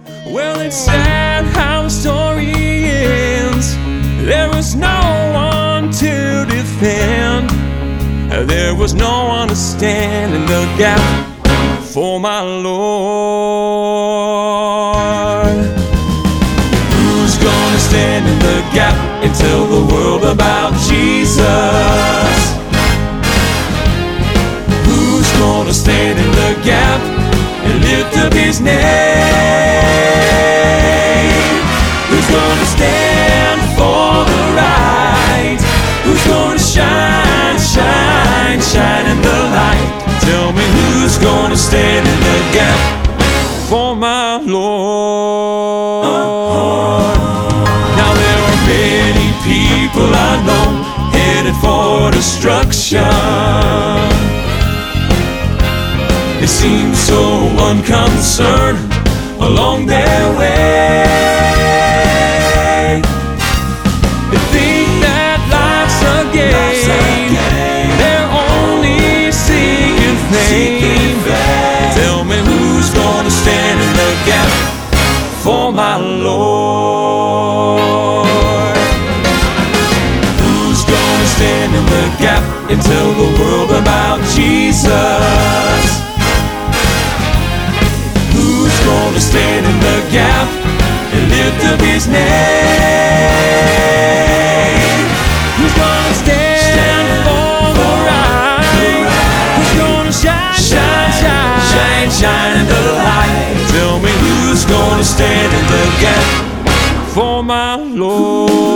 Well, it's sad how the story ends. There was no one to defend. There was no one to stand in the gap for my Lord. Who's gonna stand in the gap and tell the world about Jesus? Who's gonna stand in the gap and lift up His name? Who's gonna stand for the right? Who's gonna shine, shine, shine in the light? Tell me who's gonna stand in the gap for my Lord. Now there are many people I know headed for destruction. They seem so unconcerned along their way. They think that life's a game. They're only seeking fame. Tell me who's gonna stand in the gap for my Lord? Who's gonna stand in the gap and tell the world about Jesus? Who's gonna stand in the gap and lift up His name? Who's gonna stand for the right? Who's gonna shine, shine, shine, shine, shine in the light? Tell me who's gonna stand in the gap for my Lord?